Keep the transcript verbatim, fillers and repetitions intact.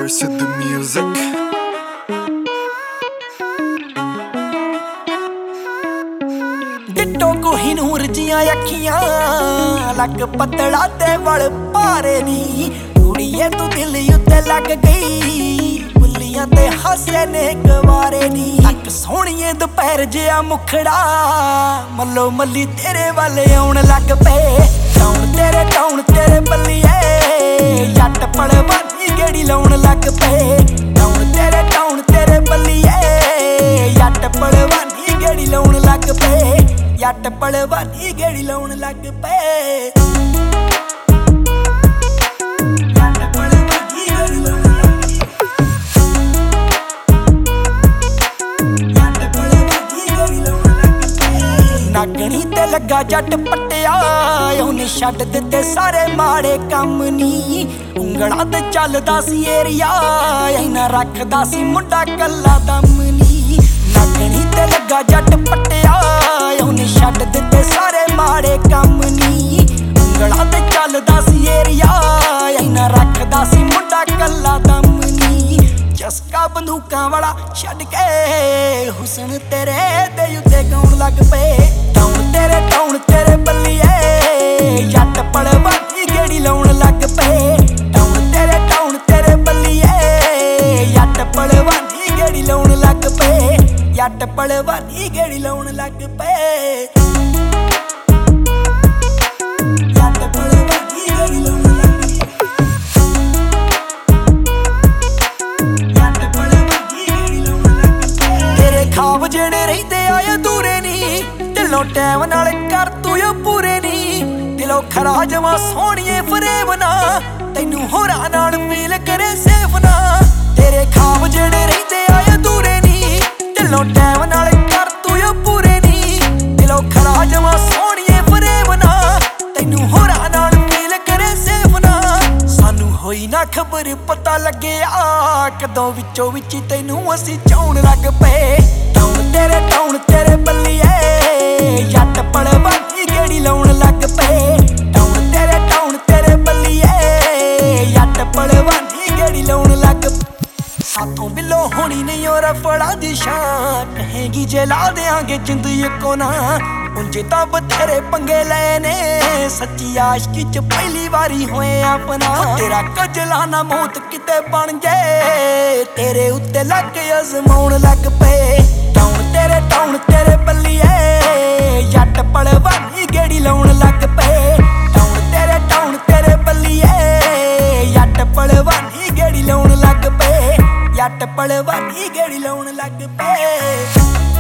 Curse with the music. Ditto Kohinoor जियां अखियां लग पतला ते वल पारे नी कुड़िए तू दिल उत्ते लग गई बुलियां ते हासे ने गवारे नी अक सोहणिए दोपहर जिया मुखड़ा मल्लो मल्ली तेरे वाले आउण लग पे टाउन तेरे टाउन तेरे बल्लिए जट पड़वानी गेड़ी लाउण लग पे टाउन तेरे टाउन तेरे बल्लिए जट पड़वानी गेड़ी लाउण लग पे जट पड़वानी गेड़ी लाउण लग पे जट पड़वानी गेड़ी लाउण लग जट पड़वानी गेड़ी लाउण लग पे नागणी ते लगा जट पट्टिया ਉਹਨੇ ਛੱਡ ਦਿੱਤੇ ਸਾਰੇ ਮਾੜੇ ਕੰਮ ਨੀ ਉਂਗਲਾਂ ਤੇ ਚੱਲਦਾ ਸੀ ਏਰੀਆ ਐਨਾ ਰੱਖਦਾ ਸੀ ਮੁੰਡਾ ਕੱਲਾ ਦਮ ਨੀ ਨਾਗਣੀ ਤੇ ਲੱਗਾ ਜੱਟ ਪੱਟਿਆ ਉਹਨੇ ਛੱਡ ਦਿੱਤੇ ਸਾਰੇ ਮਾੜੇ ਕੰਮ ਨੀ ਉਂਗਲਾਂ ਤੇ ਚੱਲਦਾ ਸੀ ਏਰੀਆ ਐਨਾ ਰੱਖਦਾ ਸੀ ਮੁੰਡਾ ਕੱਲਾ ਦਮ ਨੀ ਚਸਕਾ ਬੰਦੂਕਾਂ ਵਾਲਾ ਛੱਡ ਕੇ ਹੁਸਨ ਤੇਰੇ ਦੇ ਉੱਤੇ ਗਾਉਣ ਲੱਗ ਪਏ ਟਾਉਣ ਤੇਰੇ ਟਾਉਣ ਤੇਰੇ ਬੱਲੀਏ ਜੱਟ ਪੜਵਾਨੀ ਗੇੜੀ ਲਾਉਣ ਲੱਗ ਪਏ ਟਾਉਣ ਤੇਰੇ ਟਾਉਣ ਤੇਰੇ ਬੱਲੀਏ ਜੱਟ ਪੜਵਾਨੀ ਗੇੜੀ ਲਾਉਣ ਲੱਗ ਪਏ ਜੱਟ ਪੜਵਾਨੀ ਗੇੜੀ ਲਾਉਣ ਲੱਗ ਪਏ ਜੱਟ ਪੜਵਾਨੀ ਗੇੜੀ ਲਾਉਣ ਲੱਗ ਜੱਟ ਪੜਵਾਨੀ ਗੇੜੀ ਲਾਉਣ ਲੱਗ ਪਏ ਤੇਰੇ ਖਾਬ ਜਿਹੜੇ ਰਹਿੰਦੇ ਆ ਅਧੂਰੇ ਨੀ ਦਿਲੋਂ ਟੈਮ ਨਾਲ ਕਰ ਤੂੰ ਓ ਪੂਰੇ ਨੀ ਦਿਲੋਂ ਖਰਾ ਜਮਾ ਸੋਹਣੀਏ ਫਰੇਬ ਨਾ ਤੈਨੂੰ ਹੋਰਾਂ ਨਾਲ ਫੀਲ ਕਰੇ ਸੇਫ ਨਾ ਤੇਰੇ ਖਾਬ ਜਿਹੜੇ ਰਹਿੰਦੇ ਆ ਅਧੂਰੇ ਨੀ ਦਿਲੋਂ ਟੈਮ ਨਾਲ ਕਰ ਤੂੰ ਓ ਪੂਰੇ ਨੀ ਦਿਲੋਂ ਖਰਾ ਜਮਾ ਸੋਹਣੀਏ ਫਰੇਬ ਨਾ ਤੈਨੂੰ ਹੋਰਾਂ ਨਾਲ ਫੀਲ ਕਰੇ ਸੇਫ ਨਾ ਸਾਨੂੰ ਹੋਈ ਨਾ ਖਬਰ ਪਤਾ ਲੱਗਿਆ ਕਦੋਂ ਵਿੱਚੋਂ ਵਿੱਚ ਤੈਨੂੰ ਅਸੀਂ ਚਾਉਣ ਲੱਗ ਪਏ ਟਾਉਣ ਤੇਰੇ ਟਾਉਣ ਤੇਰੇ ਬੱਲੀਏ ਜੱਟ ਪੜਵਾਨੀ ਗੇੜੀ ਲਾਉਣ ਲੱਗ ਪਏ ਟਾਉਣ ਤੇਰੇ ਟਾਉਣ ਤੇਰੇ ਬੱਲੀਏ ਜੱਟ ਪੜਵਾਨੀ ਗੇੜੀ ਲਾਉਣ ਲੱਗ ਸਾਥੋਂ ਬਿੱਲੋ ਹੋਣੀ ਨਹੀਂ ਔਰ ਫੜਾ ਦੀ ਸ਼ਾਨ ਕਹੇਗੀ ਜੇ ਲਾ ਦਿਆਂਗੇ ਜਿੰਦ ਇੱਕੋ ਨਾ ਉਂਝ ਤਾਂ ਬਥੇਰੇ ਪੰਗੇ ਲਏ ਨੇ ਸੱਚੀ ਆਸ਼ਕੀ ਚ ਪਹਿਲੀ ਵਾਰੀ ਹੋਏ ਆਪਣਾ ਤੇਰਾ ਕਜਲਾ ਨਾ ਮੌਤ ਕਿਤੇ ਬਣ ਜੇ ਤੇਰੇ ਉੱਤੇ ਲੱਗ ਅਜ਼ਮਾਉਣ ਲੱਗ ਪਏ ਟਾਉਣ ਤੇਰੇ ਟਾਉਣ ਤੇਰੇ ਬੱਲੀਏ ਜੱਟ ਪੜਵਾਨੀ ਗੇੜੀ ਲਾਉਣ ਲੱਗ ਪਏ ਟਾਉਣ ਤੇਰੇ ਟਾਉਣ ਤੇਰੇ ਬੱਲੀਏ ਜੱਟ ਪੜਵਾਨੀ ਗੇੜੀ ਲਾਉਣ ਲੱਗ ਪਏ ਜੱਟ ਪੜਵਾਨੀ ਗੇੜੀ ਲਾਉਣ ਲੱਗ ਪਏ